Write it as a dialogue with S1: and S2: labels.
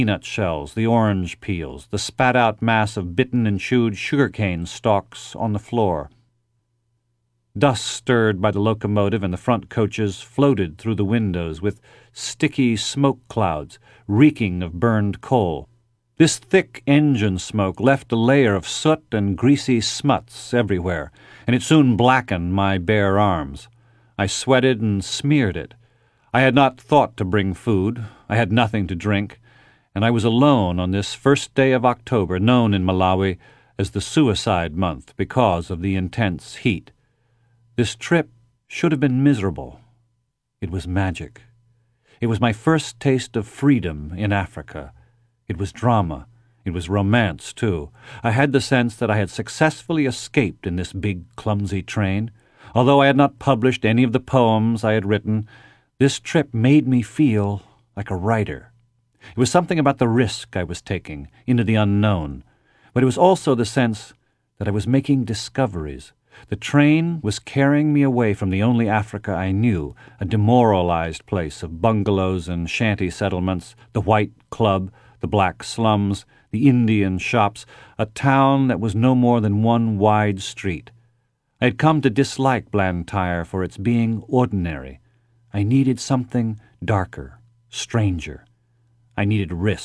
S1: peanut shells, the orange peels, the spat-out mass of bitten and chewed sugarcane stalks on the floor. Dust stirred by the locomotive and the front coaches floated through the windows with sticky smoke clouds, reeking of burned coal. This thick engine smoke left a layer of soot and greasy smuts everywhere, and it soon blackened my bare arms. I sweated and smeared it. I had not thought to bring food. I had nothing to drink, and I was alone on this first day of October, known in Malawi as the suicide month because of the intense heat. This trip should have been miserable. It was magic. It was my first taste of freedom in Africa. It was drama. It was romance, too. I had the sense that I had successfully escaped in this big, clumsy train. Although I had not published any of the poems I had written, this trip made me feel like a writer. It was something about the risk I was taking into the unknown, but it was also the sense that I was making discoveries. The train was carrying me away from the only Africa I knew, a demoralized place of bungalows and shanty settlements, the white club, the black slums, the Indian shops, a town that was no more than one wide street. I had come to dislike Blantyre for its being ordinary. I needed something darker, stranger. I needed risk.